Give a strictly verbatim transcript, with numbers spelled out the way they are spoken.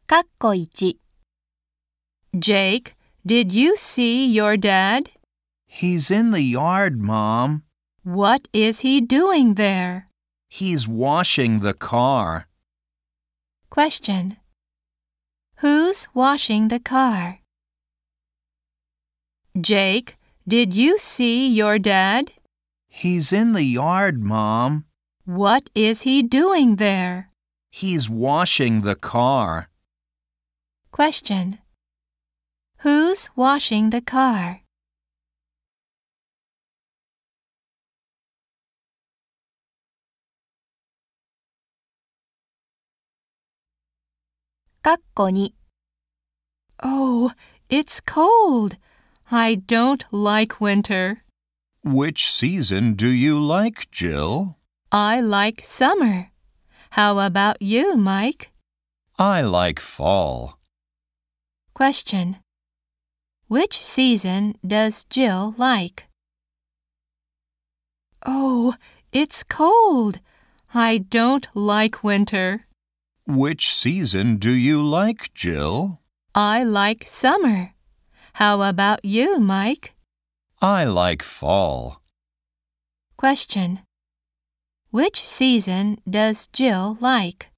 かっこいち Jake, did you see your dad? He's in the yard, Mom. What is he doing there? He's washing the car. Question. Who's washing the car? Jake, did you see your dad? He's in the yard, Mom. What is he doing there? He's washing the car. Question. Who's washing the car? かっこに Oh, it's cold. I don't like winter. Which season do you like, Jill? I like summer. How about you, Mike? I like fall. Question. Which season does Jill like? Oh, it's cold. I don't like winter. Which season do you like, Jill? I like summer. How about you, Mike? I like fall. Question. Which season does Jill like?